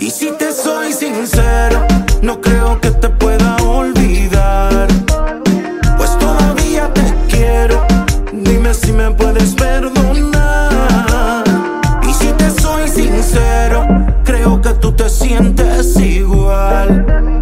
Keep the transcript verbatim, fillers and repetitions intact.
Y si te soy sincero, no creo que te pueda olvidar, pues todavía te quiero. Dime si me puedes perdonar. Y si te soy sincero, creo que tú te sientes igual.